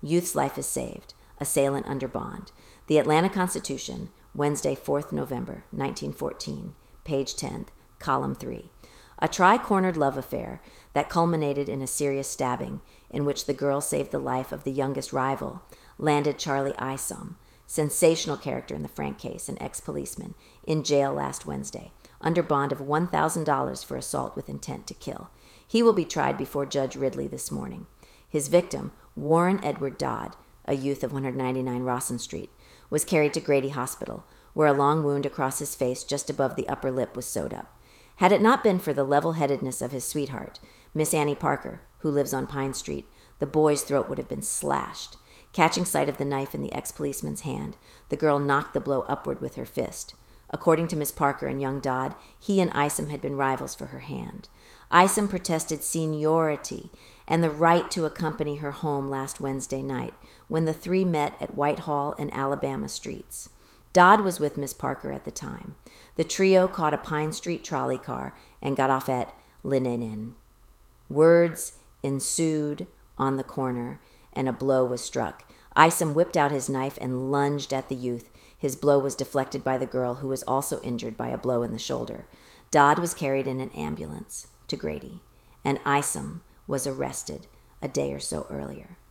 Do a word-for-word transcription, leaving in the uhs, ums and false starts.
Youth's life is saved. Assailant under bond. The Atlanta Constitution, Wednesday, fourth November, nineteen fourteen, page ten, column three. A tri-cornered love affair that culminated in a serious stabbing in which the girl saved the life of the youngest rival landed Charlie Isom, sensational character in the Frank case, an ex-policeman, in jail last Wednesday, under bond of one thousand dollars for assault with intent to kill. He will be tried before Judge Ridley this morning. His victim, Warren Edward Dodd, a youth of one ninety-nine Rawson Street, was carried to Grady Hospital, where a long wound across his face just above the upper lip was sewed up. Had it not been for the level-headedness of his sweetheart, Miss Annie Parker, who lives on Pine Street, the boy's throat would have been slashed. Catching sight of the knife in the ex-policeman's hand, the girl knocked the blow upward with her fist. According to Miss Parker and young Dodd, he and Isom had been rivals for her hand. Isom protested seniority and the right to accompany her home last Wednesday night, when the three met at Whitehall and Alabama Streets. Dodd was with Miss Parker at the time. The trio caught a Pine Street trolley car and got off at Linen. Words ensued on the corner, and a blow was struck. Isom whipped out his knife and lunged at the youth. His blow was deflected by the girl, who was also injured by a blow in the shoulder. Dodd was carried in an ambulance to Grady, and Isom was arrested a day or so earlier.